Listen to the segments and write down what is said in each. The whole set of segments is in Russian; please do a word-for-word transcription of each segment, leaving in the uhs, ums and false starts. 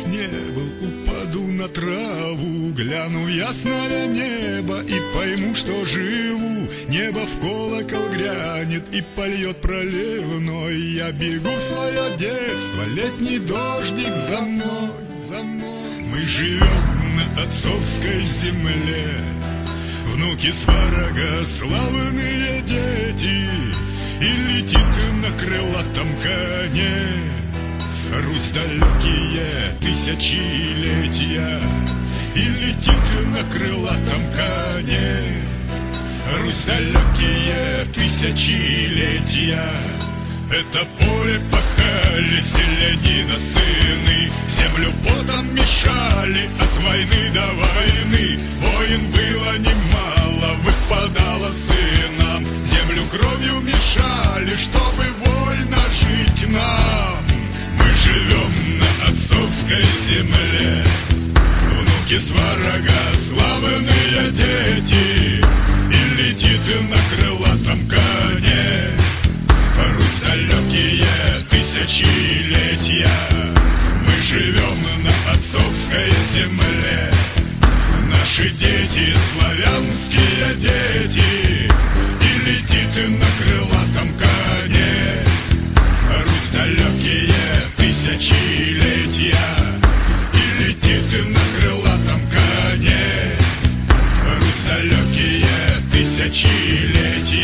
здесь не был, упаду на траву, гляну в ясное небо и пойму, что живу. Небо в колокол грянет и польет проливной. Я бегу в свое детство, летний дождик за мной, за мной. Мы живем на отцовской земле, внуки сварога, славные дети, и летит на крылатом коне Русь далекие тысячелетия, и летит на крылатом коне Русь далекие тысячелетия. Это поле пахали селянина сыны, землю потом мешали от войны до войны. Войн было немало, выпадало сынам, землю кровью мешали, чтобы вольно жить нам. Мы живем на отцовской земле, внуки сварога, славные дети, и летит на крылатом коне Русь далекие тысячелетия. Мы живем на отцовской земле, наши дети, славянские дети, и летит на крылатом коне Русь далекие тысячелетия, и летит на крылатом коне Русь далекие тысячелетия.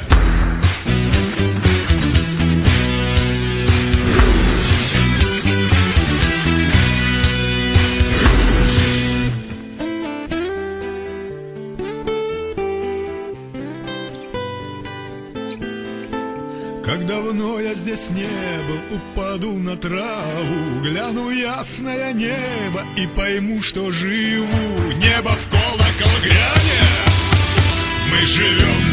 Как давно я здесь не был, упаду на траву, гляну ясное небо и пойму, что живу. Небо в колокол грянет, мы живем